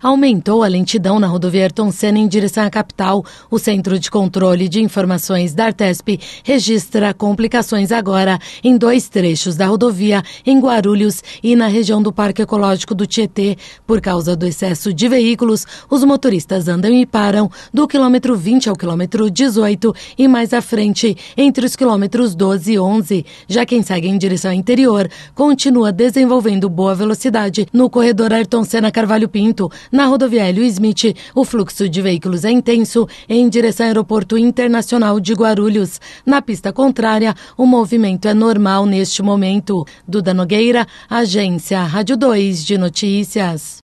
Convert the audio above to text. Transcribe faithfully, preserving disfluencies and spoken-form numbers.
Aumentou a lentidão na rodovia Ayrton Senna em direção à capital. O Centro de Controle de Informações da Artesp registra complicações agora em dois trechos da rodovia, em Guarulhos e na região do Parque Ecológico do Tietê. Por causa do excesso de veículos, os motoristas andam e param do quilômetro vinte ao quilômetro dezoito e mais à frente, entre os quilômetros doze e onze. Já quem segue em direção ao interior continua desenvolvendo boa velocidade no corredor Ayrton Senna Carvalho Pinto. Na rodovia Hélio Smith, o fluxo de veículos é intenso em direção ao Aeroporto Internacional de Guarulhos. Na pista contrária, o movimento é normal neste momento. Duda Nogueira, Agência Rádio dois de Notícias.